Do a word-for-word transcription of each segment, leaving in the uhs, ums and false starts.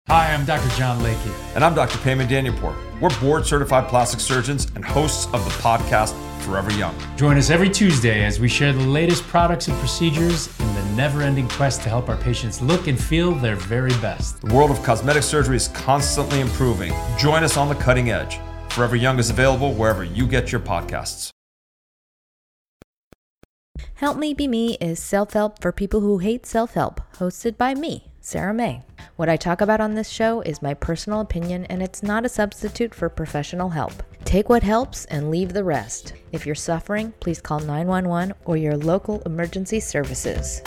Hi, I'm Doctor John Lakey. And I'm Doctor Payman Danielpour. We're board-certified plastic surgeons and hosts of the podcast Forever Young. Join us every Tuesday as we share the latest products and procedures in the never-ending quest to help our patients look and feel their very best. The world of cosmetic surgery is constantly improving. Join us on the cutting edge. Forever Young is available wherever you get your podcasts. Help Me Be Me is self-help for people who hate self-help, hosted by me, Sarah May. What I talk about on this show is my personal opinion, and it's not a substitute for professional help. Take what helps and leave the rest. If you're suffering, please call nine one one or your local emergency services.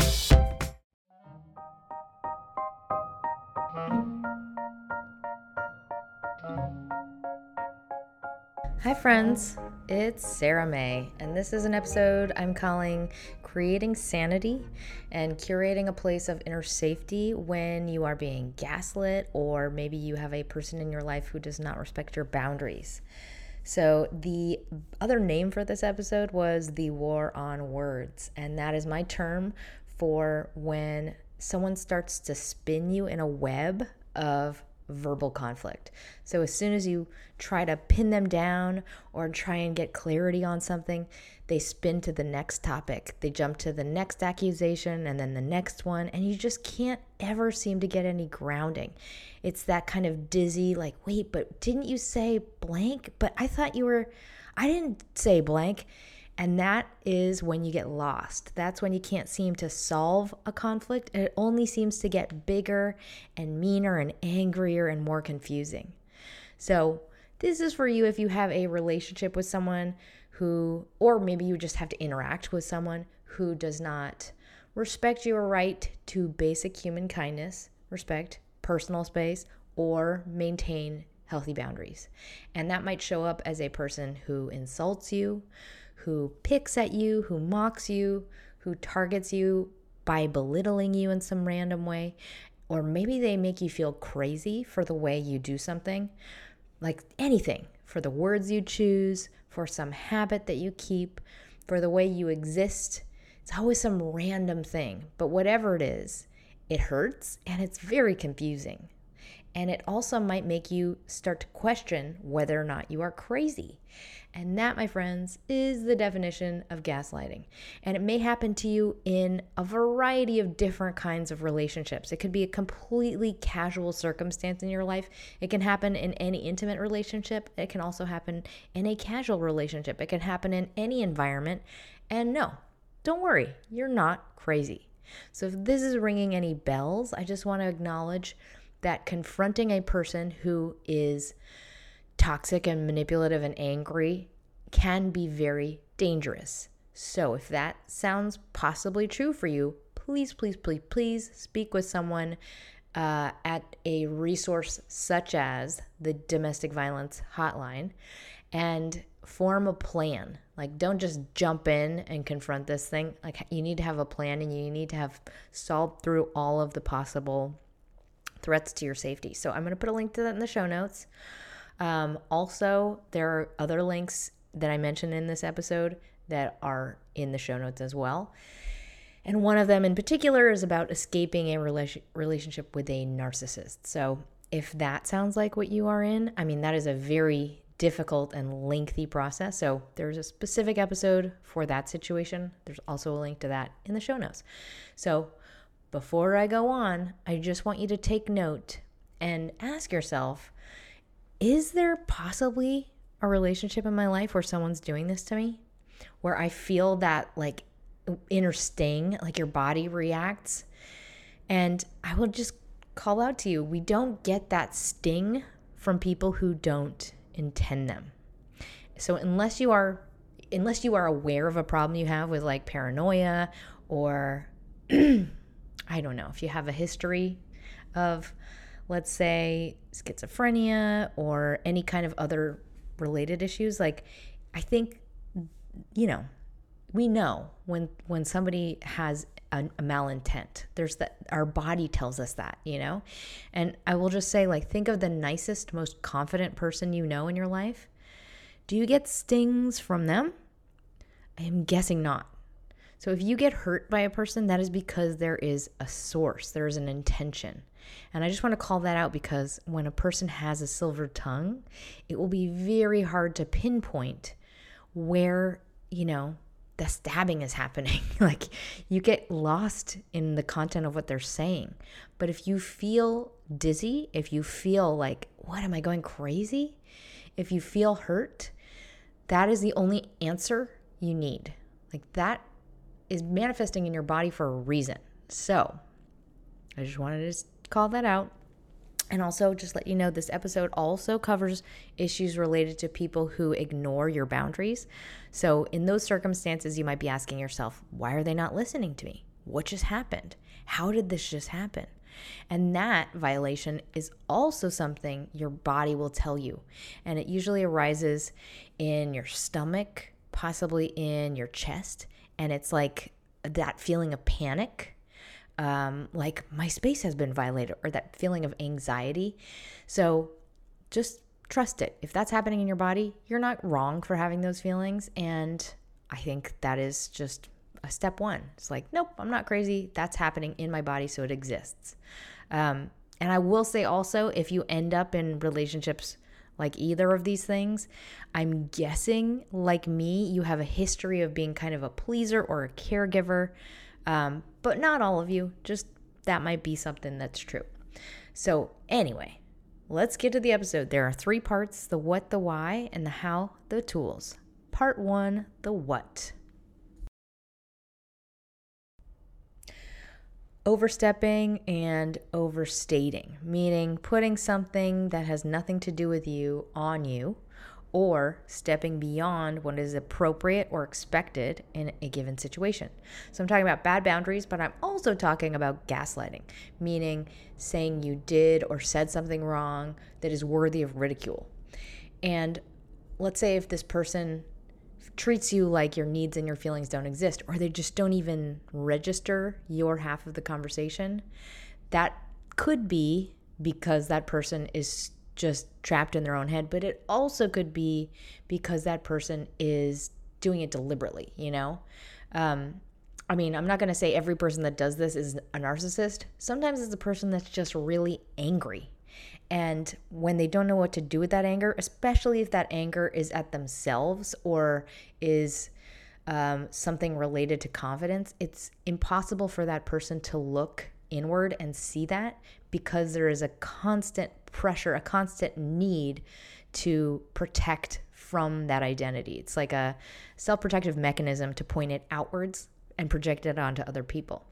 Hi friends, it's Sarah May, and this is an episode I'm calling Creating Sanity and Curating a Place of Inner Safety when you are being gaslit, or maybe you have a person in your life who does not respect your boundaries. So the other name for this episode was the War on Words, and that is my term for when someone starts to spin you in a web of verbal conflict. So as soon as you try to pin them down or try and get clarity on something, they spin to the next topic. They jump to the next accusation and then the next one, and you just can't ever seem to get any grounding. It's that kind of dizzy, like, wait, but didn't you say blank? But I thought you were, I didn't say blank. And that is when you get lost. That's when you can't seem to solve a conflict. It only seems to get bigger and meaner and angrier and more confusing. So this is for you if you have a relationship with someone who, or maybe you just have to interact with someone who does not respect your right to basic human kindness, respect personal space, or maintain healthy boundaries. And that might show up as a person who insults you, who picks at you, who mocks you, who targets you by belittling you in some random way, or maybe they make you feel crazy for the way you do something, like anything, for the words you choose, for some habit that you keep, for the way you exist. It's always some random thing, but whatever it is, it hurts and it's very confusing. And it also might make you start to question whether or not you are crazy. And that, my friends, is the definition of gaslighting. And it may happen to you in a variety of different kinds of relationships. It could be a completely casual circumstance in your life. It can happen in any intimate relationship. It can also happen in a casual relationship. It can happen in any environment. And no, don't worry, you're not crazy. So if this is ringing any bells, I just want to acknowledge that confronting a person who is toxic and manipulative and angry can be very dangerous. So if that sounds possibly true for you, please, please, please, please speak with someone uh, at a resource such as the Domestic Violence Hotline and form a plan. Like, don't just jump in and confront this thing. Like, you need to have a plan, and you need to have solved through all of the possible threats to your safety. So I'm going to put a link to that in the show notes. Um, also, there are other links that I mentioned in this episode that are in the show notes as well. And one of them in particular is about escaping a rela- relationship with a narcissist. So if that sounds like what you are in, I mean, that is a very difficult and lengthy process. So there's a specific episode for that situation. There's also a link to that in the show notes. So before I go on, I just want you to take note and ask yourself, is there possibly a relationship in my life where someone's doing this to me? Where I feel that like inner sting, like your body reacts? And I will just call out to you, we don't get that sting from people who don't intend them. So unless you are unless you are aware of a problem you have with like paranoia or I don't know, if you have a history of, let's say, schizophrenia or any kind of other related issues, like, I think, you know, we know when when somebody has a, a malintent. There's that, our body tells us that, you know? And I will just say, like, think of the nicest, most confident person you know in your life. Do you get stings from them? I am guessing not. So if you get hurt by a person, that is because there is a source, there is an intention. And I just want to call that out because when a person has a silver tongue, it will be very hard to pinpoint where, you know, the stabbing is happening. Like, you get lost in the content of what they're saying. But if you feel dizzy, if you feel like, what, am I going crazy? If you feel hurt, that is the only answer you need. Like, that is manifesting in your body for a reason. So I just wanted to call that out. And also just let you know, this episode also covers issues related to people who ignore your boundaries. So in those circumstances, you might be asking yourself, why are they not listening to me? What just happened? How did this just happen? And that violation is also something your body will tell you. And it usually arises in your stomach, possibly in your chest. And it's like that feeling of panic. Um, like my space has been violated, or that feeling of anxiety. So just trust it. If that's happening in your body, you're not wrong for having those feelings. And I think that is just a step one. It's like, nope, I'm not crazy. That's happening in my body, so it exists. Um, and I will say also, if you end up in relationships like either of these things, I'm guessing, like me, you have a history of being kind of a pleaser or a caregiver. Um, but not all of you, just that might be something that's true. So anyway, let's get to the episode. There are three parts: the what, the why, and the how, the tools. Part one, the what. Overstepping and overstating, meaning putting something that has nothing to do with you on you, or stepping beyond what is appropriate or expected in a given situation. So I'm talking about bad boundaries, but I'm also talking about gaslighting, meaning saying you did or said something wrong that is worthy of ridicule. And let's say if this person treats you like your needs and your feelings don't exist, or they just don't even register your half of the conversation, that could be because that person is just trapped in their own head, but it also could be because that person is doing it deliberately, you know? Um, I mean, I'm not going to say every person that does this is a narcissist. Sometimes it's a person that's just really angry. And when they don't know what to do with that anger, especially if that anger is at themselves or is um, something related to confidence, it's impossible for that person to look inward and see that, because there is a constant pressure, a constant need to protect from that identity. It's like a self-protective mechanism to point it outwards and project it onto other people.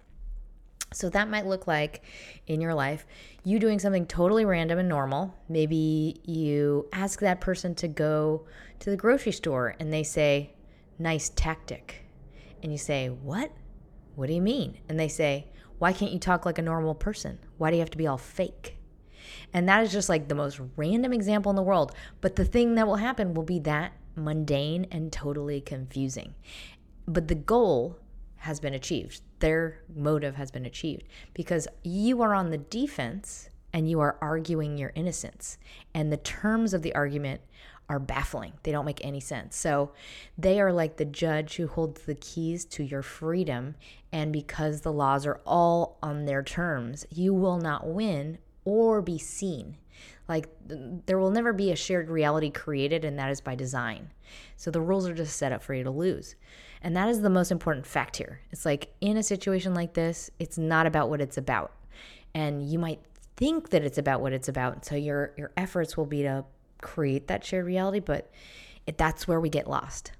So that might look like in your life, you doing something totally random and normal. Maybe you ask that person to go to the grocery store and they say, nice tactic. And you say, what? What do you mean? And they say, why can't you talk like a normal person? Why do you have to be all fake? And that is just like the most random example in the world. But the thing that will happen will be that mundane and totally confusing. But the goal has been achieved. Their motive has been achieved because you are on the defense and you are arguing your innocence. And the terms of the argument are baffling. They don't make any sense. So they are like the judge who holds the keys to your freedom. And because the laws are all on their terms, you will not win or be seen. Like, there will never be a shared reality created, and that is by design. So the rules are just set up for you to lose. And that is the most important fact here. It's like, in a situation like this, it's not about what it's about. And you might think that it's about what it's about. So your your efforts will be to create that shared reality, but it, that's where we get lost.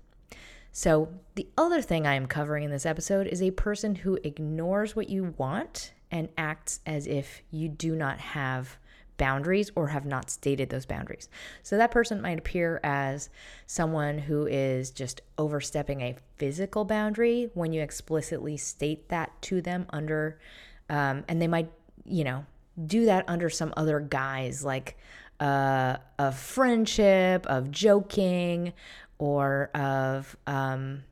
So the other thing I am covering in this episode is a person who ignores what you want and acts as if you do not have boundaries or have not stated those boundaries. So that person might appear as someone who is just overstepping a physical boundary when you explicitly state that to them under, um, and they might, you know, do that under some other guise, like uh, of friendship, of joking, or of um,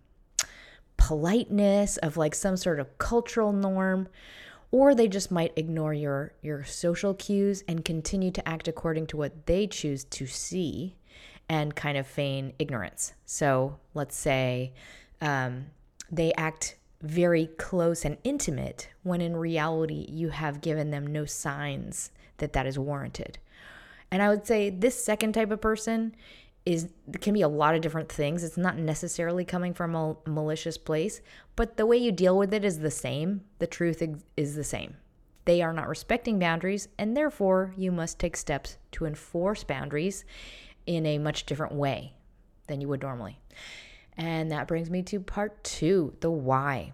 politeness, of like some sort of cultural norm. Or they just might ignore your, your social cues and continue to act according to what they choose to see and kind of feign ignorance. So let's say um, they act very close and intimate, when in reality you have given them no signs that that is warranted. And I would say this second type of person is can be a lot of different things. It's not necessarily coming from a malicious place, but the way you deal with it is the same. The truth is the same. They are not respecting boundaries, and therefore you must take steps to enforce boundaries in a much different way than you would normally. And that brings me to part two, the why.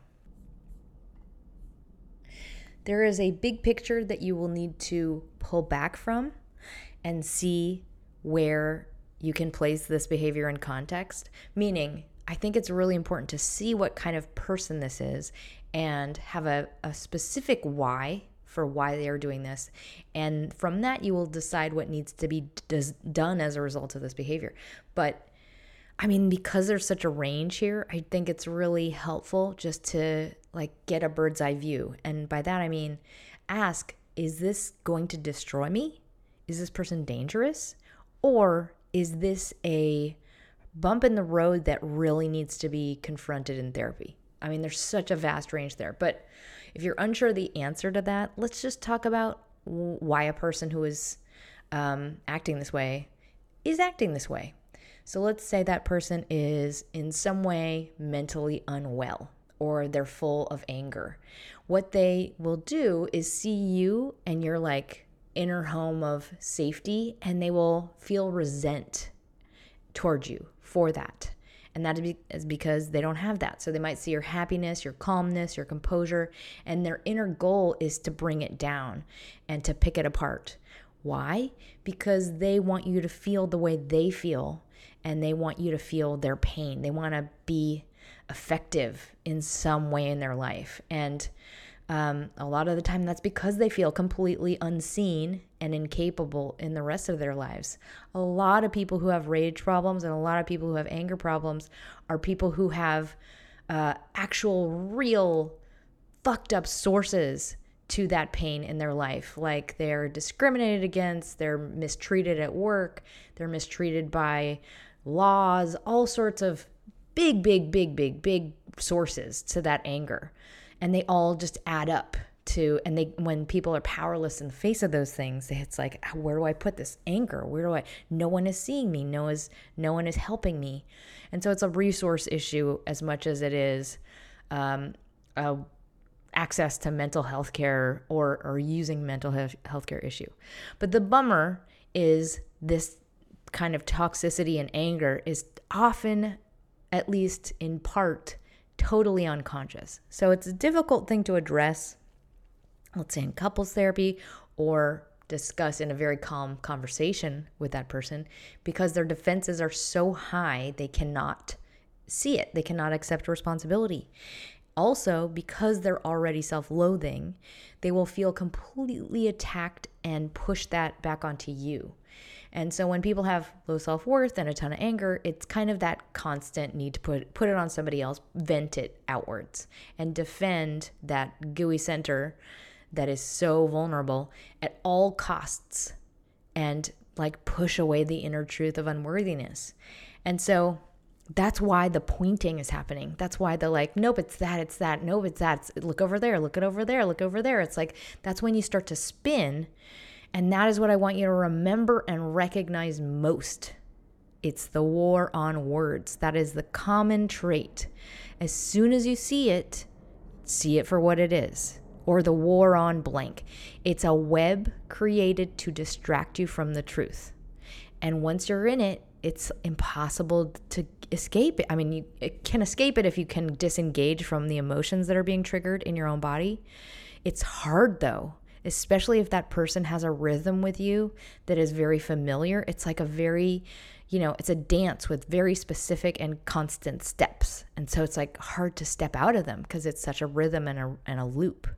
There is a big picture that you will need to pull back from and see where you can place this behavior in context. Meaning, I think it's really important to see what kind of person this is and have a, a specific why for why they are doing this. And from that, you will decide what needs to be does, done as a result of this behavior. But I mean, because there's such a range here, I think it's really helpful just to like get a bird's eye view. And by that, I mean, ask, is this going to destroy me? Is this person dangerous? Or is this a bump in the road that really needs to be confronted in therapy? I mean, there's such a vast range there. But if you're unsure of the answer to that, let's just talk about why a person who is um, acting this way is acting this way. So let's say that person is in some way mentally unwell, or they're full of anger. What they will do is see you and your like inner home of safety, and they will feel resent towards you for that. And that is because they don't have that. So they might see your happiness, your calmness, your composure, and their inner goal is to bring it down and to pick it apart. Why? Because they want you to feel the way they feel, and they want you to feel their pain. They want to be effective in some way in their life. And um, a lot of the time that's because they feel completely unseen and incapable in the rest of their lives. A lot of people who have rage problems and a lot of people who have anger problems are people who have uh, actual, real, fucked up sources to that pain in their life. Like they're discriminated against, they're mistreated at work, they're mistreated by laws, all sorts of big, big, big, big, big sources to that anger. And they all just add up to, and they, when people are powerless in the face of those things, it's like, where do I put this anger? Where do I, no one is seeing me. No, is, no one is helping me. And so it's a resource issue as much as it is um, a access to mental health care or, or using mental health care issue. But the bummer is this kind of toxicity and anger is often, at least in part, totally unconscious. So it's a difficult thing to address, let's say in couples therapy, or discuss in a very calm conversation with that person, because their defenses are so high they cannot see it. They cannot accept responsibility. Also, because they're already self-loathing, they will feel completely attacked and push that back onto you. And so when people have low self-worth and a ton of anger, it's kind of that constant need to put put it on somebody else, vent it outwards, and defend that gooey center that is so vulnerable at all costs, and like push away the inner truth of unworthiness. And so that's why the pointing is happening. That's why the like, nope, it's that, it's that, nope, it's that, it's, look over there, look it over there, look over there. It's like, that's when you start to spin. And that is what I want you to remember and recognize most. It's the war on words. That is the common trait. As soon as you see it, see it for what it is. Or the war on blank. It's a web created to distract you from the truth. And once you're in it, it's impossible to escape it. I mean, you it can escape it if you can disengage from the emotions that are being triggered in your own body. It's hard though, especially if that person has a rhythm with you that is very familiar. It's like a very, you know, it's a dance with very specific and constant steps. And so it's like hard to step out of them because it's such a rhythm and a, and a loop.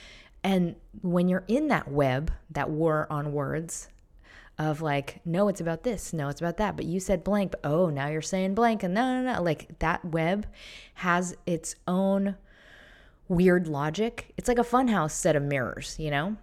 And when you're in that web, that war on words, of like, no, it's about this, no, it's about that, but you said blank, but oh, now you're saying blank, and no, no, no, like that web has its own weird logic. It's like a funhouse set of mirrors, you know?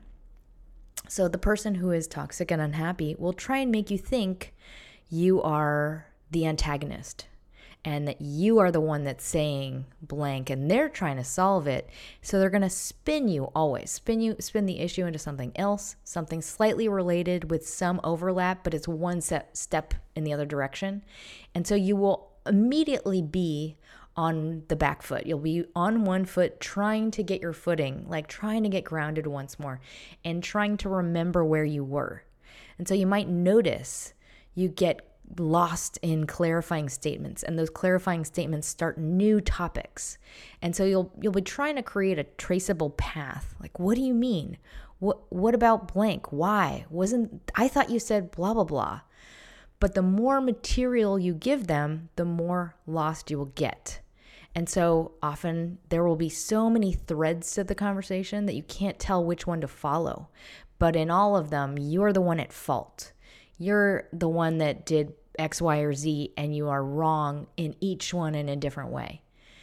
So the person who is toxic and unhappy will try and make you think you are the antagonist. and that you are the one that's saying blank and they're trying to solve it. So they're going to spin you always, spin you, spin the issue into something else, something slightly related with some overlap, but it's one set, step in the other direction. And so you will immediately be on the back foot. You'll be on one foot trying to get your footing, like trying to get grounded once more and trying to remember where you were. And so you might notice you get lost in clarifying statements, and those clarifying statements start new topics. And so you'll you'll be trying to create a traceable path. Like, what do you mean? What what about blank? Why? Wasn't I thought you said blah blah blah. But the more material you give them, the more lost you will get. And so often there will be so many threads to the conversation that you can't tell which one to follow. But in all of them, you're the one at fault. You're the one that did X, Y, or Z, and you are wrong in each one in a different way.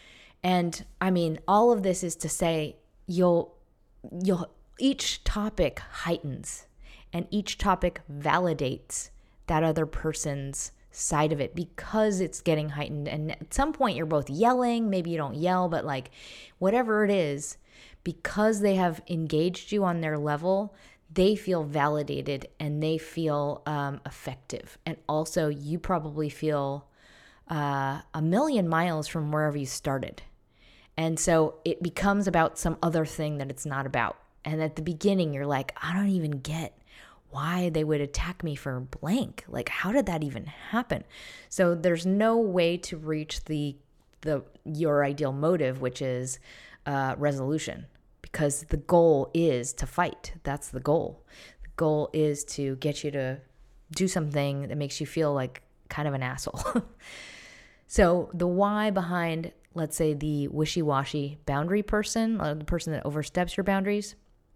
And I mean, all of this is to say you'll you'll each topic heightens and each topic validates that other person's side of it because it's getting heightened. And at some point you're both yelling, maybe you don't yell, but like whatever it is, because they have engaged you on their level, they feel validated and they feel um, effective. And also you probably feel uh, a million miles from wherever you started. And so it becomes about some other thing that it's not about. And at the beginning, you're like, I don't even get why they would attack me for blank. Like, how did that even happen? So there's no way to reach the the your ideal motive, which is uh, resolution. Because the goal is to fight. That's the goal. The goal is to get you to do something that makes you feel like kind of an asshole. So the why behind, let's say, the wishy-washy boundary person, or the person that oversteps your boundaries,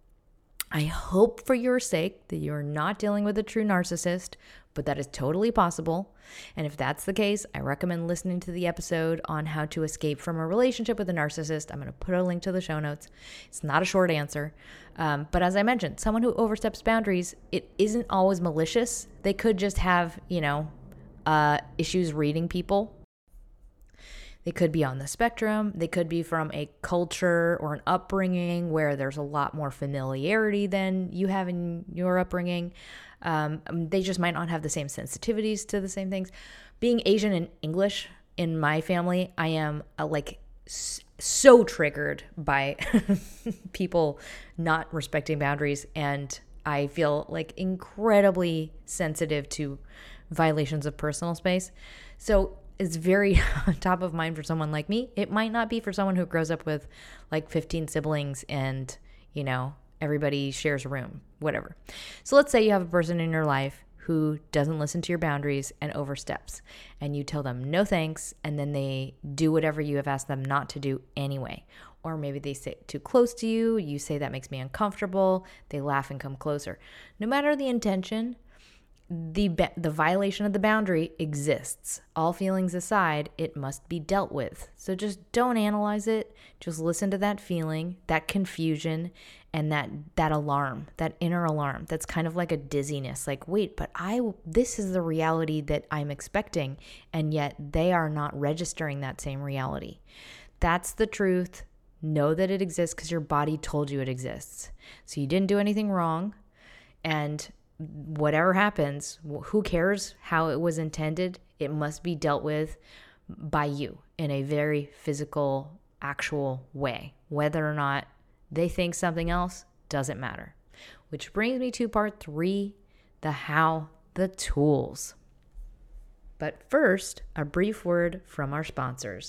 I hope for your sake that you're not dealing with a true narcissist, but that is totally possible. And if that's the case, I recommend listening to the episode on how to escape from a relationship with a narcissist. I'm going to put a link to the show notes. It's not a short answer. Um, but as I mentioned, someone who oversteps boundaries, it isn't always malicious. They could just have, you know, uh, issues reading people. They could be on the spectrum. They could be from a culture or an upbringing where there's a lot more familiarity than you have in your upbringing. Um, they just might not have the same sensitivities to the same things. Being Asian and English in my family, I am uh, like s- so triggered by people not respecting boundaries. And I feel like incredibly sensitive to violations of personal space. So it's very top of mind for someone like me. It might not be for someone who grows up with like fifteen siblings and, you know, everybody shares a room, whatever. So let's say you have a person in your life who doesn't listen to your boundaries and oversteps, and you tell them no thanks, and then they do whatever you have asked them not to do anyway. Or maybe they sit too close to you, you say that makes me uncomfortable, they laugh and come closer. No matter the intention, The the violation of the boundary exists. All feelings aside, it must be dealt with. So just don't analyze it. Just listen to that feeling, that confusion, and that that alarm, that inner alarm. That's kind of like a dizziness. Like, wait, but I this is the reality that I'm expecting, and yet they are not registering that same reality. That's the truth. Know that it exists because your body told you it exists. So you didn't do anything wrong, and whatever happens, who cares how it was intended? It must be dealt with by you in a very physical, actual way. Whether or not they think something else doesn't matter. Which brings me to part three, the how, the tools. But first, a brief word from our sponsors.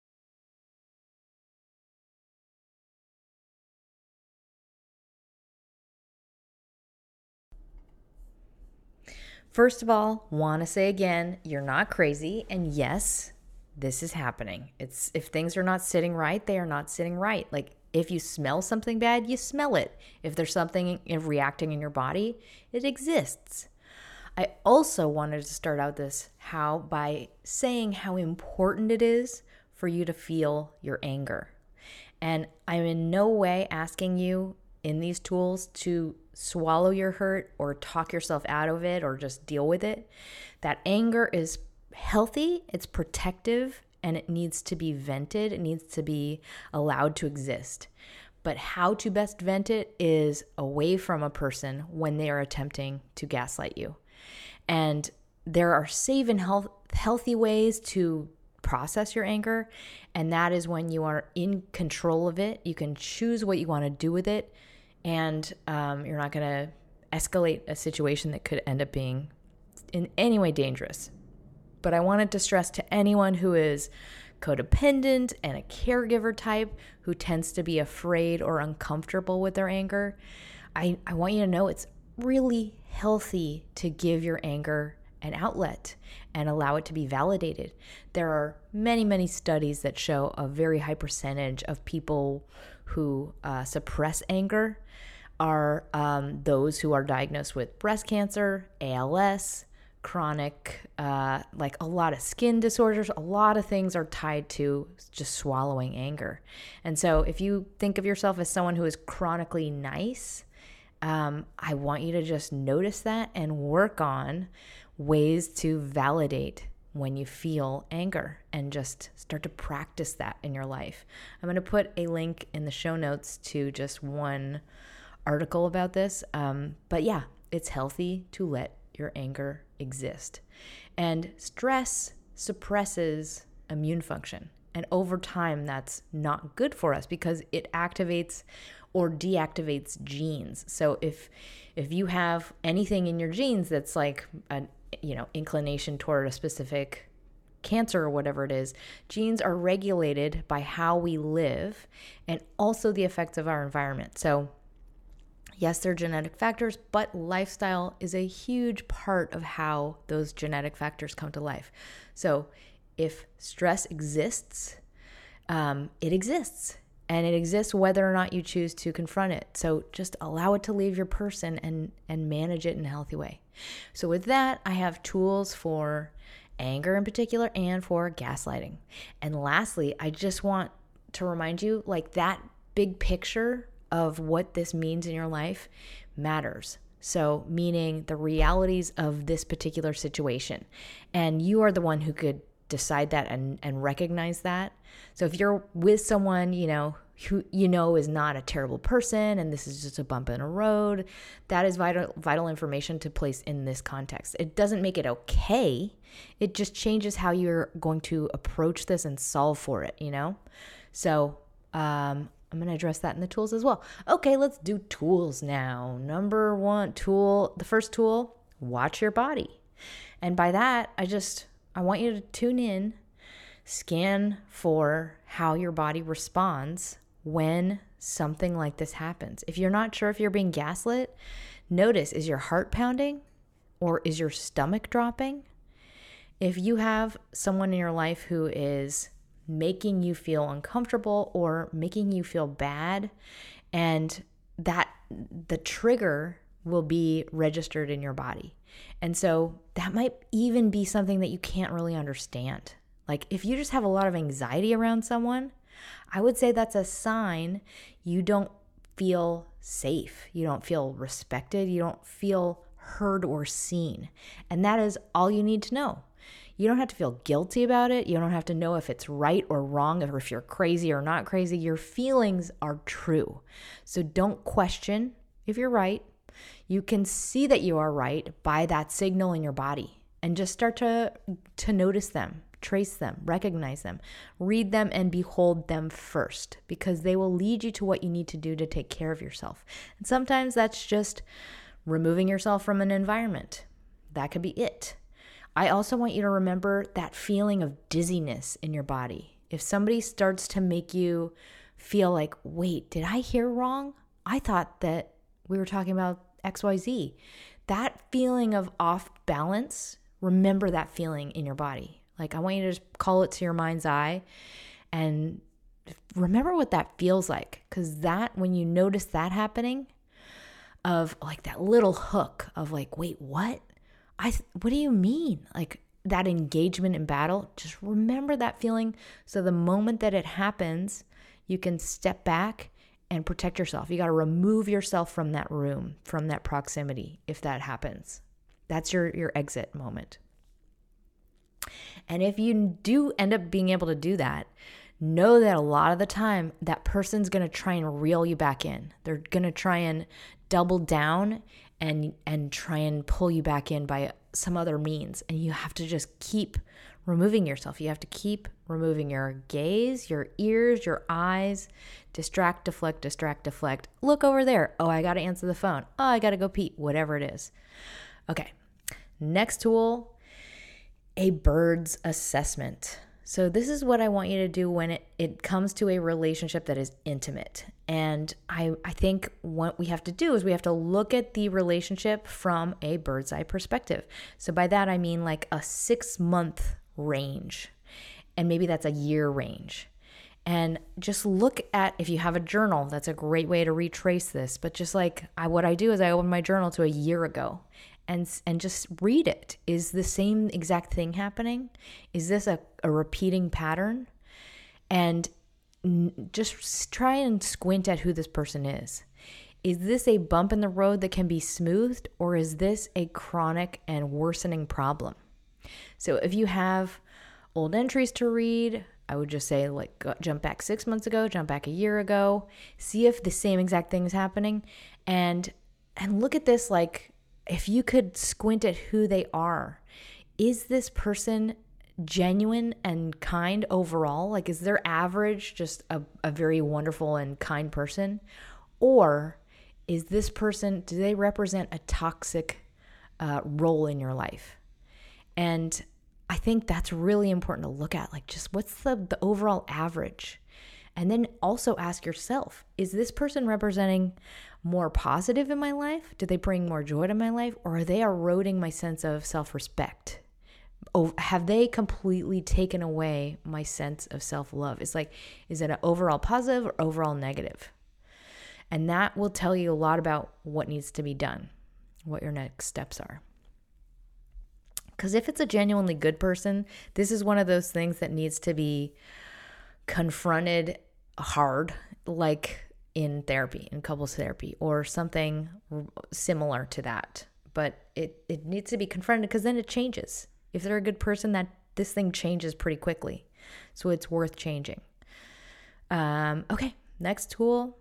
First of all, want to say again, you're not crazy. And yes, this is happening. It's if things are not sitting right, they are not sitting right. Like if you smell something bad, you smell it. If there's something reacting in your body, it exists. I also wanted to start out this how by saying how important it is for you to feel your anger. And I'm in no way asking you in these tools to swallow your hurt or talk yourself out of it or just deal with it. That anger is healthy, it's protective, and it needs to be vented. It needs to be allowed to exist. But how to best vent it is away from a person when they are attempting to gaslight you. And there are safe and health, healthy ways to process your anger, and that is when you are in control of it. You can choose what you want to do with it, and um, you're not going to escalate a situation that could end up being in any way dangerous. But I wanted to stress to anyone who is codependent and a caregiver type who tends to be afraid or uncomfortable with their anger, I, I want you to know it's really healthy to give your anger an outlet and allow it to be validated. There are many, many studies that show a very high percentage of people who uh, suppress anger are um, those who are diagnosed with breast cancer, A L S, chronic, uh, like a lot of skin disorders. A lot of things are tied to just swallowing anger. And so if you think of yourself as someone who is chronically nice, um, I want you to just notice that and work on ways to validate when you feel anger and just start to practice that in your life. I'm going to put a link in the show notes to just one article about this. Um, but yeah, it's healthy to let your anger exist. And stress suppresses immune function. And over time, that's not good for us because it activates or deactivates genes. So if if you have anything in your genes that's like an you know inclination toward a specific cancer or whatever it is, genes are regulated by how we live and also the effects of our environment. So yes, they're genetic factors, but lifestyle is a huge part of how those genetic factors come to life. So if stress exists, um, it exists. And it exists whether or not you choose to confront it. So just allow it to leave your person and, and manage it in a healthy way. So with that, I have tools for anger in particular and for gaslighting. And lastly, I just want to remind you, like, that big picture of what this means in your life matters. So meaning the realities of this particular situation. And you are the one who could decide that and, and recognize that. So if you're with someone, you know, who you know is not a terrible person and this is just a bump in a road, that is vital vital information to place in this context. It doesn't make it okay. It just changes how you're going to approach this and solve for it, you know? So um, I'm going to address that in the tools as well. Okay, let's do tools now. Number one tool, the first tool, watch your body. And by that, I just, I want you to tune in, scan for how your body responds when something like this happens. If you're not sure if you're being gaslit, notice, is your heart pounding or is your stomach dropping? If you have someone in your life who is making you feel uncomfortable or making you feel bad, and that the trigger will be registered in your body. And so that might even be something that you can't really understand. Like if you just have a lot of anxiety around someone, I would say that's a sign you don't feel safe. You don't feel respected. You don't feel heard or seen. And that is all you need to know. You don't have to feel guilty about it. You don't have to know if it's right or wrong, or if you're crazy or not crazy. Your feelings are true. So don't question if you're right. You can see that you are right by that signal in your body, and just start to, to notice them, trace them, recognize them, read them, and behold them first, because they will lead you to what you need to do to take care of yourself. And sometimes that's just removing yourself from an environment. That could be it. I also want you to remember that feeling of dizziness in your body. If somebody starts to make you feel like, wait, did I hear wrong? I thought that we were talking about X Y Z. That feeling of off balance, remember that feeling in your body. Like, I want you to just call it to your mind's eye and remember what that feels like. Because that, when you notice that happening, of like that little hook of like, wait, what? I, th- what do you mean? Like that engagement in battle, just remember that feeling. So the moment that it happens, you can step back and protect yourself. You got to remove yourself from that room, from that proximity, if that happens. That's your, your exit moment. And if you do end up being able to do that, know that a lot of the time that person's going to try and reel you back in. They're going to try and double down and and try and pull you back in by some other means. And you have to just keep removing yourself. You have to keep removing your gaze, your ears, your eyes. Distract, deflect, distract, deflect. Look over there. Oh, I got to answer the phone. Oh, I got to go pee. Whatever it is. Okay. Next tool, a bird's assessment. So this is what I want you to do when it, it comes to a relationship that is intimate. And I, I think what we have to do is we have to look at the relationship from a bird's eye perspective. So by that, I mean like a six month range. And maybe that's a year range. And just look at, if you have a journal, that's a great way to retrace this. But just like I, what I do is I open my journal to a year ago. And and just read it. Is the same exact thing happening? Is this a, a repeating pattern? And n- just try and squint at who this person is. Is this a bump in the road that can be smoothed, or is this a chronic and worsening problem? So if you have old entries to read, I would just say like go, jump back six months ago, jump back a year ago, see if the same exact thing is happening, and and look at this like, if you could squint at who they are, is this person genuine and kind overall? Like, is their average just a, a very wonderful and kind person? Or is this person, do they represent a toxic uh, role in your life? And I think that's really important to look at. Like, just what's the, the overall average? And then also ask yourself, is this person representing more positive in my life? Do they bring more joy to my life? Or are they eroding my sense of self-respect? Oh, have they completely taken away my sense of self-love? It's like, is it an overall positive or overall negative? And that will tell you a lot about what needs to be done, what your next steps are. Because if it's a genuinely good person, this is one of those things that needs to be confronted hard, like in therapy, in couples therapy, or something similar to that. But it, it needs to be confronted, because then it changes. If they're a good person, that this thing changes pretty quickly. So it's worth changing. Um, okay, next tool,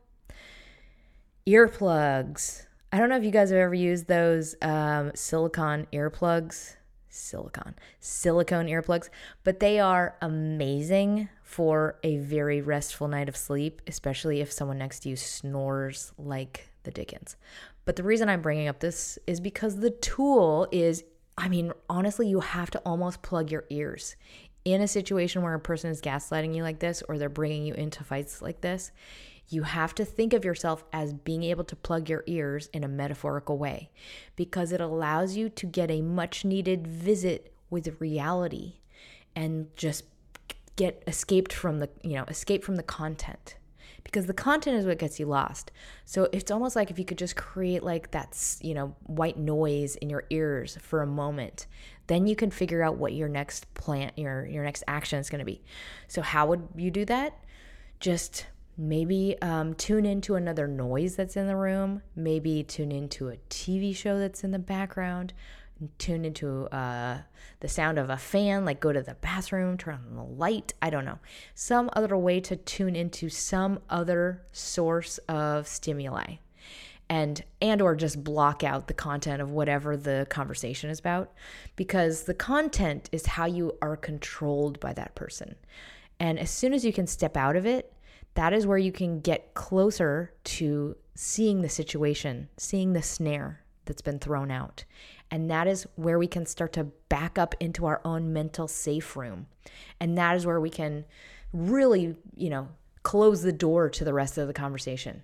earplugs. I don't know if you guys have ever used those um, silicone earplugs. Silicone, silicone earplugs, but they are amazing for a very restful night of sleep, especially if someone next to you snores like the dickens. But the reason I'm bringing up this is because the tool is, I mean, honestly, you have to almost plug your ears. In a situation where a person is gaslighting you like this, or they're bringing you into fights like this, you have to think of yourself as being able to plug your ears in a metaphorical way, because it allows you to get a much needed visit with reality and just get escaped from the, you know, escape from the content, because the content is what gets you lost. So it's almost like if you could just create like that, you know, white noise in your ears for a moment, then you can figure out what your next plan, your, your next action is going to be. So how would you do that? Just Maybe um, tune into another noise that's in the room. Maybe tune into a T V show that's in the background. Tune into uh, the sound of a fan, like go to the bathroom, turn on the light. I don't know. Some other way to tune into some other source of stimuli. And, and or just block out the content of whatever the conversation is about. Because the content is how you are controlled by that person. And as soon as you can step out of it, that is where you can get closer to seeing the situation, seeing the snare that's been thrown out. And that is where we can start to back up into our own mental safe room. And that is where we can really, you know, close the door to the rest of the conversation.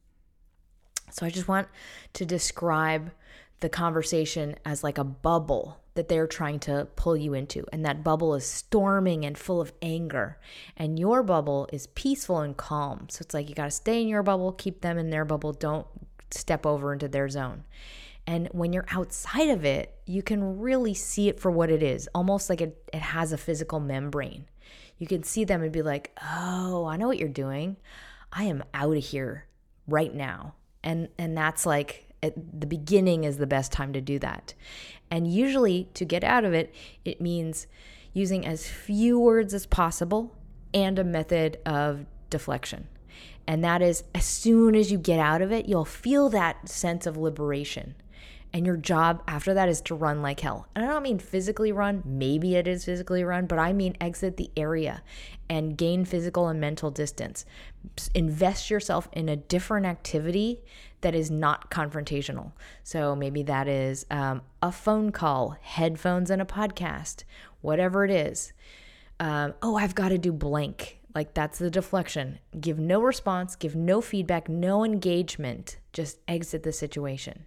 So I just want to describe the conversation as like a bubble that they're trying to pull you into. And that bubble is storming and full of anger. And your bubble is peaceful and calm. So it's like you got to stay in your bubble, keep them in their bubble. Don't step over into their zone. And when you're outside of it, you can really see it for what it is. Almost like it, it has a physical membrane. You can see them and be like, oh, I know what you're doing. I am out of here right now. And and that's like, at the beginning is the best time to do that. And usually to get out of it, it means using as few words as possible and a method of deflection. And that is, as soon as you get out of it, you'll feel that sense of liberation. And your job after that is to run like hell. And I don't mean physically run. Maybe it is physically run, but I mean exit the area and gain physical and mental distance. Invest yourself in a different activity that is not confrontational. So maybe that is um, a phone call, headphones, and a podcast, whatever it is. Um, oh, I've got to do blank. Like, that's the deflection. Give no response, give no feedback, no engagement. Just exit the situation.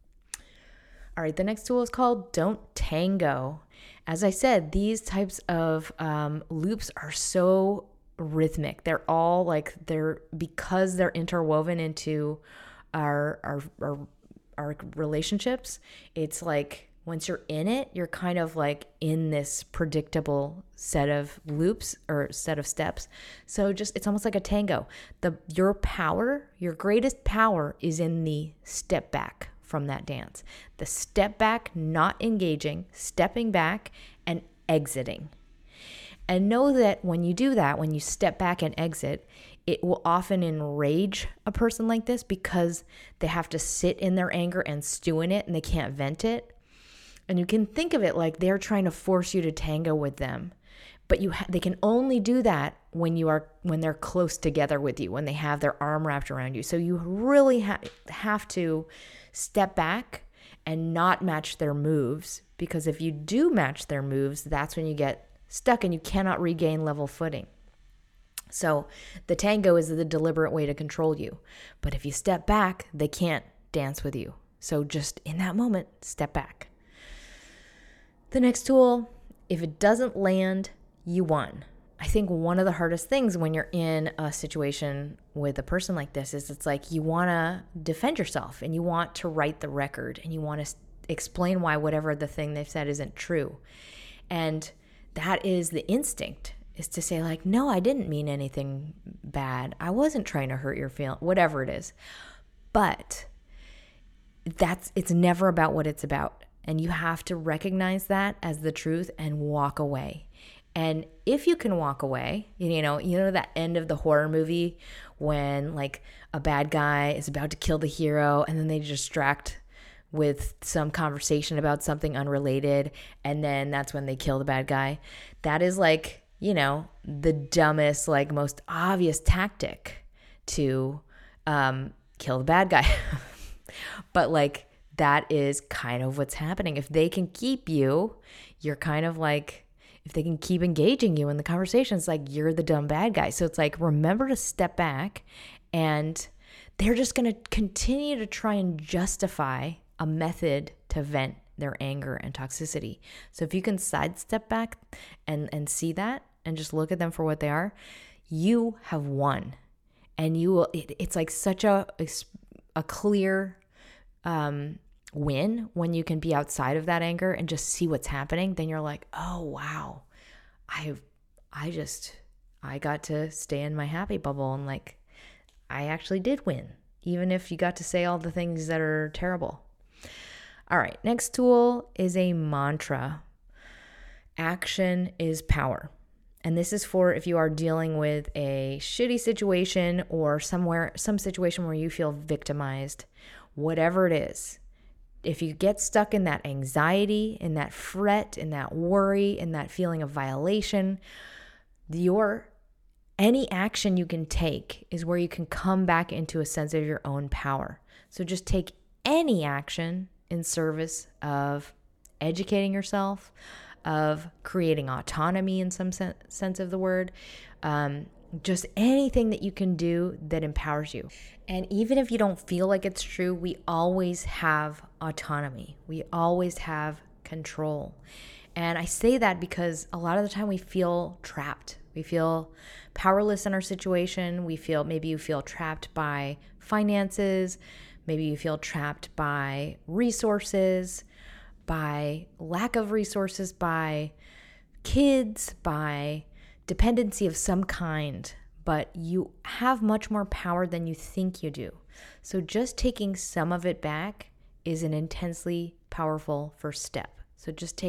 All right, the next tool is called Don't Tango. As I said, these types of um, loops are so rhythmic. They're all like, they're, because they're interwoven into our, our, our, our relationships, it's like, once you're in it, you're kind of like in this predictable set of loops or set of steps. So just, it's almost like a tango. The, your power, your greatest power is in the step back from that dance. The step back, not engaging, stepping back and exiting. And know that when you do that, when you step back and exit, it will often enrage a person like this because they have to sit in their anger and stew in it and they can't vent it. And you can think of it like they're trying to force you to tango with them. But you ha- they can only do that when you are when they're close together with you, when they have their arm wrapped around you. So you really ha- have to step back and not match their moves, because if you do match their moves, that's when you get stuck and you cannot regain level footing. So the tango is the deliberate way to control you. But if you step back, they can't dance with you. So just in that moment, step back. The next tool, if it doesn't land, you won. I think one of the hardest things when you're in a situation with a person like this is it's like you want to defend yourself and you want to right the record and you want to explain why whatever the thing they've said isn't true. And that is the instinct, is to say like, no, I didn't mean anything bad. I wasn't trying to hurt your feelings, whatever it is. But that's it's never about what it's about. And you have to recognize that as the truth and walk away. And if you can walk away, you know, you know that end of the horror movie when like a bad guy is about to kill the hero and then they distract with some conversation about something unrelated and then that's when they kill the bad guy. That is like, you know, the dumbest, like most obvious tactic to um, kill the bad guy. But like, that is kind of what's happening. If they can keep you, you're kind of like, if they can keep engaging you in the conversation, it's like you're the dumb bad guy. So it's like, remember to step back, and they're just going to continue to try and justify a method to vent their anger and toxicity. So if you can sidestep back and, and see that and just look at them for what they are, you have won. And you will, it, it's like such a, a clear, um, win when you can be outside of that anger and just see what's happening. Then you're like, oh wow, I I just I got to stay in my happy bubble and like I actually did win, even if you got to say all the things that are terrible. All right, next tool is a mantra. Action is power. And this is for if you are dealing with a shitty situation or somewhere some situation where you feel victimized, whatever it is. If you get stuck in that anxiety, in that fret, in that worry, in that feeling of violation, your any action you can take is where you can come back into a sense of your own power. So just take any action in service of educating yourself, of creating autonomy in some sen- sense of the word, um, just anything that you can do that empowers you. And even if you don't feel like it's true, we always have autonomy. We always have control. And I say that because a lot of the time we feel trapped. We feel powerless in our situation. We feel, maybe you feel trapped by finances. Maybe you feel trapped by resources, by lack of resources, by kids, by dependency of some kind, but you have much more power than you think you do. So just taking some of it back is an intensely powerful first step. So just take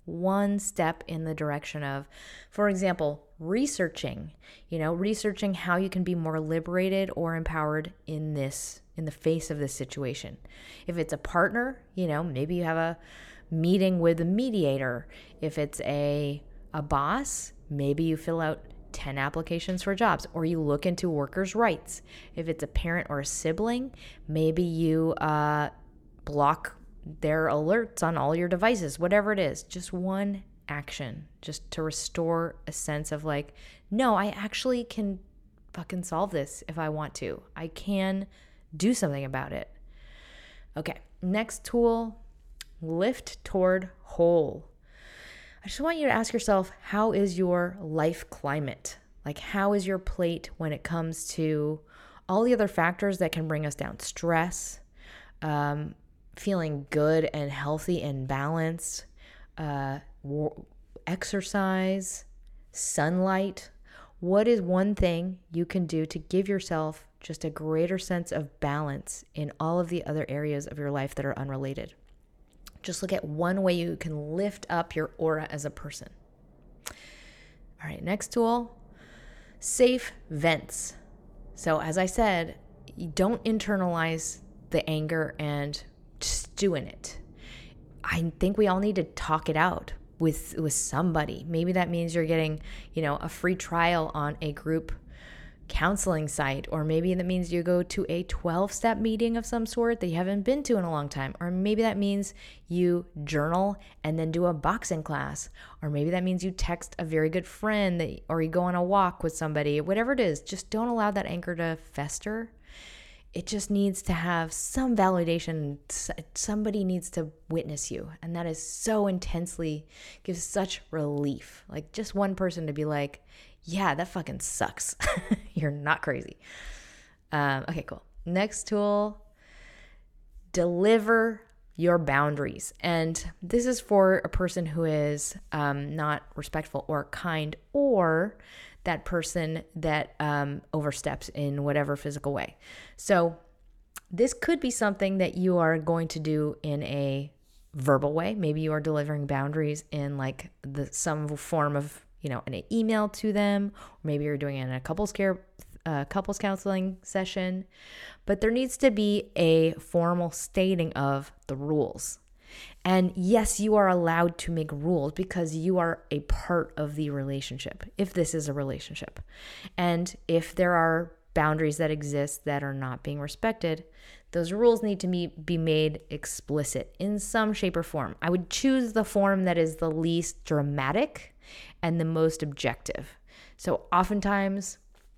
one step in the direction of, for example, researching, you know, researching how you can be more liberated or empowered in this, in the face of this situation. If it's a partner, you know, maybe you have a meeting with a mediator. If it's a, a boss, maybe you fill out ten applications for jobs, or you look into workers' rights. If it's a parent or a sibling, maybe you uh, block their alerts on all your devices, whatever it is. Just one action, just to restore a sense of like, no, I actually can fucking solve this if I want to. I can do something about it. Okay, next tool, lift toward whole. I just want you to ask yourself, how is your life climate? Like, how is your plate when it comes to all the other factors that can bring us down? Stress, um, feeling good and healthy and balanced, uh, exercise, sunlight. What is one thing you can do to give yourself just a greater sense of balance in all of the other areas of your life that are unrelated? Just look at one way you can lift up your aura as a person. All right, next tool, safe vents. So as I said, you don't internalize the anger and stew in it. I think we all need to talk it out with with somebody. Maybe that means you're getting, you know, a free trial on a group counseling site, or maybe that means you go to a twelve-step meeting of some sort that you haven't been to in a long time, or maybe that means you journal and then do a boxing class, or maybe that means you text a very good friend that, or you go on a walk with somebody. Whatever it is, just don't allow that anger to fester. It just needs to have some validation. Somebody needs to witness you, and that is so intensely, gives such relief. Like just one person to be like, yeah, that fucking sucks. You're not crazy. Um, okay, cool. Next tool, deliver your boundaries. And this is for a person who is um, not respectful or kind, or that person that um, oversteps in whatever physical way. So this could be something that you are going to do in a verbal way. Maybe you are delivering boundaries in like the some form of, you know, an email to them, or maybe you're doing it in a couples care, uh, couples counseling session. But there needs to be a formal stating of the rules. And yes, you are allowed to make rules because you are a part of the relationship, if this is a relationship. And if there are boundaries that exist that are not being respected, those rules need to be, be made explicit in some shape or form. I would choose the form that is the least dramatic and the most objective. So oftentimes,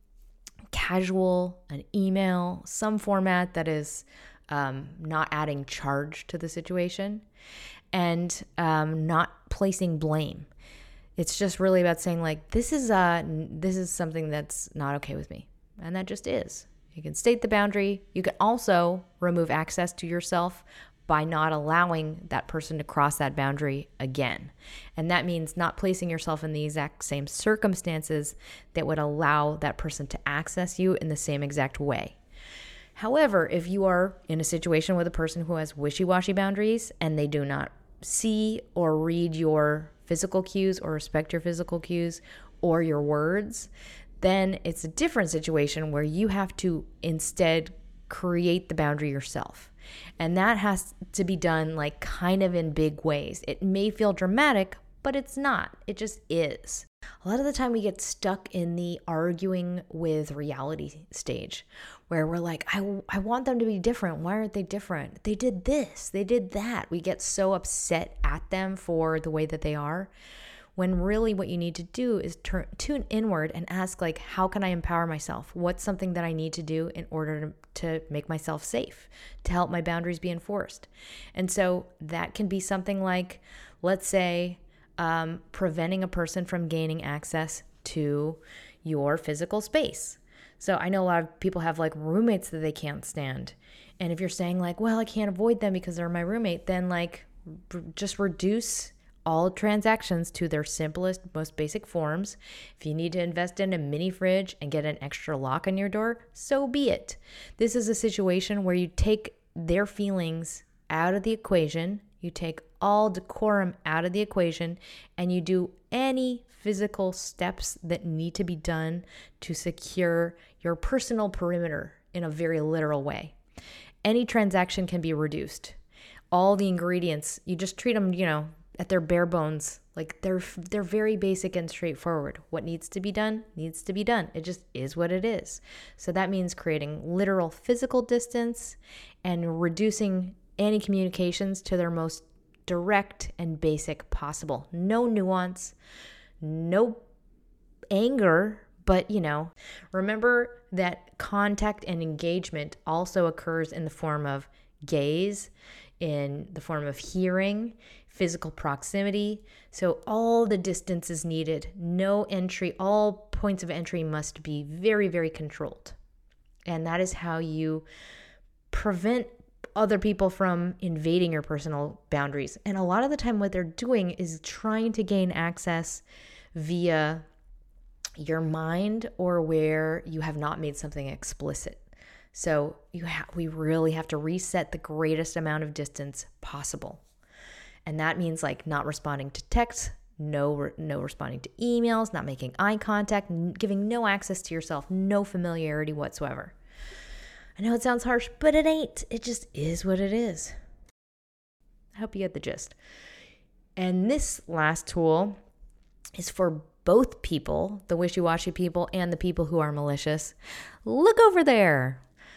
casual, an email, some format that is um, not adding charge to the situation, and um, not placing blame. It's just really about saying like, this is uh, this is something that's not okay with me, and that just is. You can state the boundary. You can also remove access to yourself by not allowing that person to cross that boundary again. And that means not placing yourself in the exact same circumstances that would allow that person to access you in the same exact way. However, if you are in a situation with a person who has wishy-washy boundaries and they do not see or read your physical cues or respect your physical cues or your words, then it's a different situation where you have to instead create the boundary yourself. And that has to be done like kind of in big ways. It may feel dramatic, but it's not. It just is. A lot of the time we get stuck in the arguing with reality stage where we're like, I, I want them to be different. Why aren't they different? They did this, they did that. We get so upset at them for the way that they are, when really what you need to do is turn, tune inward and ask like, how can I empower myself? What's something that I need to do in order to, to make myself safe, to help my boundaries be enforced? And so that can be something like, let's say, um, preventing a person from gaining access to your physical space. So I know a lot of people have like roommates that they can't stand. And if you're saying like, well, I can't avoid them because they're my roommate, then like r- just reduce all transactions to their simplest, most basic forms. If you need to invest in a mini fridge and get an extra lock on your door, so be it. This is a situation where you take their feelings out of the equation. You take all decorum out of the equation and you do any physical steps that need to be done to secure your personal perimeter in a very literal way. Any transaction can be reduced. All the ingredients, you just treat them, you know, at their bare bones. Like they're they're very basic and straightforward. What needs to be done needs to be done. It just is what it is. So that means creating literal physical distance and reducing any communications to their most direct and basic possible. No nuance, no anger, but you know, remember that contact and engagement also occurs in the form of gaze, in the form of hearing, physical proximity. So all the distance is needed. No entry, all points of entry must be very, very controlled. And that is how you prevent other people from invading your personal boundaries. And a lot of the time what they're doing is trying to gain access via your mind or where you have not made something explicit. So you ha- we really have to reset the greatest amount of distance possible. And that means like not responding to texts, no re- no responding to emails, not making eye contact, n- giving no access to yourself, no familiarity whatsoever. I know it sounds harsh, but it ain't. It just is what it is. I hope you get the gist. And this last tool is for both people, the wishy-washy people and the people who are malicious. Look over there.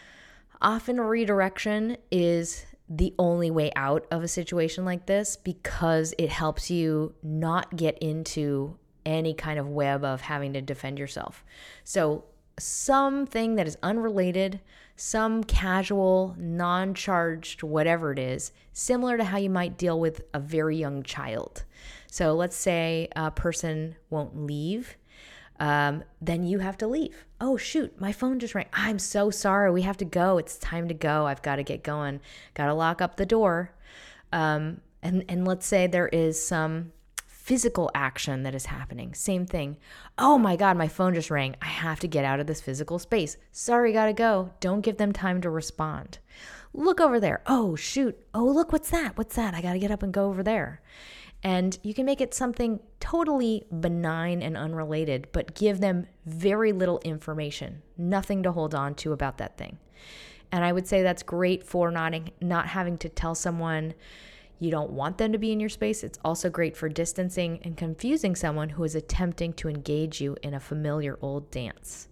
Often redirection is the only way out of a situation like this because it helps you not get into any kind of web of having to defend yourself. So something that is unrelated, some casual, non-charged, whatever it is, similar to how you might deal with a very young child. So let's say a person won't leave. Um, then you have to leave. Oh, shoot, my phone just rang. I'm so sorry. We have to go. It's time to go. I've got to get going. Got to lock up the door. Um, and, and let's say there is some physical action that is happening. Same thing. Oh my God, my phone just rang. I have to get out of this physical space. Sorry, got to go. Don't give them time to respond. Look over there. Oh, shoot. Oh, look, what's that? What's that? I got to get up and go over there. And you can make it something totally benign and unrelated, but give them very little information, nothing to hold on to about that thing. And I would say that's great for not, not having to tell someone you don't want them to be in your space. It's also great for distancing and confusing someone who is attempting to engage you in a familiar old dance.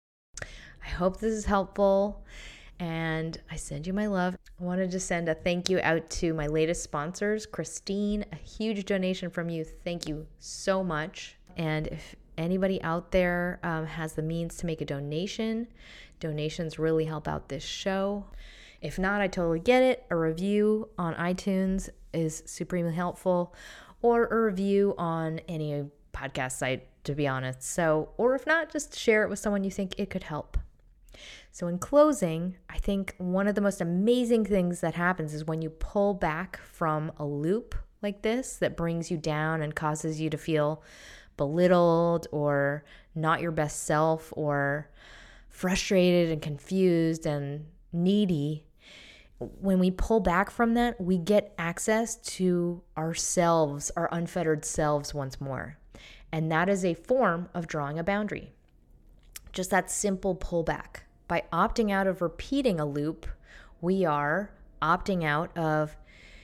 I hope this is helpful. And I send you my love. I wanted to send a thank you out to my latest sponsors, Christine, a huge donation from you. Thank you so much. And if anybody out there um, has the means to make a donation, donations really help out this show. If not, I totally get it. A review on iTunes is supremely helpful, or a review on any podcast site, to be honest. So, or if not, just share it with someone you think it could help. So in closing, I think one of the most amazing things that happens is when you pull back from a loop like this that brings you down and causes you to feel belittled or not your best self or frustrated and confused and needy. When we pull back from that, we get access to ourselves, our unfettered selves once more. And that is a form of drawing a boundary. Just that simple pullback. By opting out of repeating a loop, we are opting out of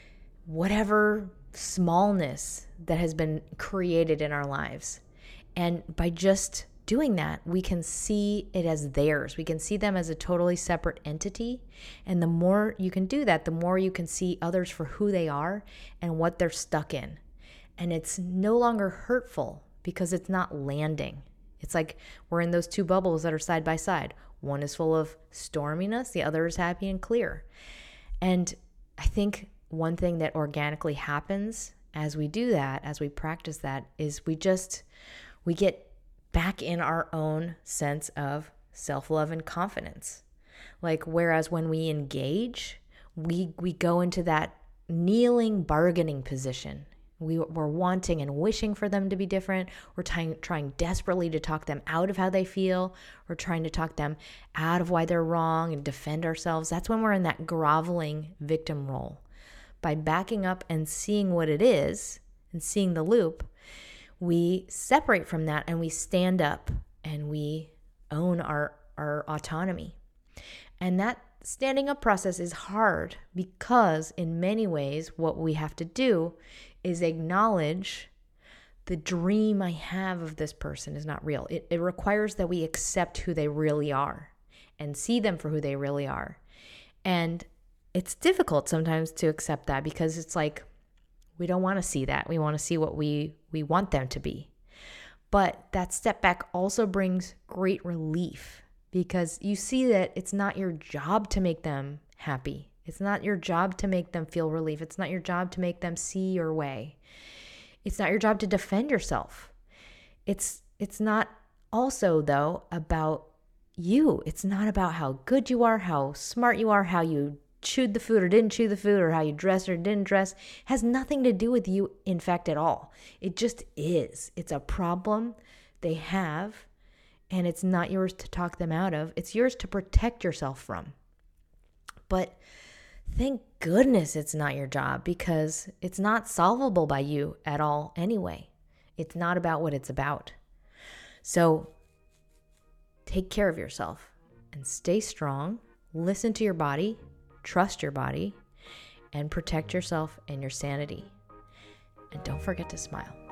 whatever smallness that has been created in our lives. And by just doing that, we can see it as theirs. We can see them as a totally separate entity. And the more you can do that, the more you can see others for who they are and what they're stuck in. And it's no longer hurtful because it's not landing. It's like we're in those two bubbles that are side by side. One is full of storminess, the other is happy and clear. And I think one thing that organically happens as we do that, as we practice that, is we just, we get back in our own sense of self-love and confidence. Like, whereas when we engage, we we go into that kneeling bargaining position. We, we're wanting and wishing for them to be different. We're trying, trying desperately to talk them out of how they feel. We're trying to talk them out of why they're wrong and defend ourselves. That's when we're in that groveling victim role. by backing up and seeing what it is and seeing the loop, we separate from that and we stand up and we own our, our autonomy. And that standing up process is hard because in many ways, what we have to do is acknowledge the dream I have of this person is not real. It, it requires that we accept who they really are and see them for who they really are. And it's difficult sometimes to accept that because it's like, we don't want to see that. We want to see what we, we want them to be. But that step back also brings great relief because you see that it's not your job to make them happy. It's not your job to make them feel relief. It's not your job to make them see your way. It's not your job to defend yourself. It's it's not also, though, about you. It's not about how good you are, how smart you are, how you chewed the food or didn't chew the food, or how you dressed or didn't dress. It has nothing to do with you, in fact, at all. It just is. It's a problem they have, and it's not yours to talk them out of. It's yours to protect yourself from. But thank goodness it's not your job because it's not solvable by you at all anyway. It's not about what it's about. So take care of yourself and stay strong. Listen to your body, trust your body, and protect yourself and your sanity. And don't forget to smile.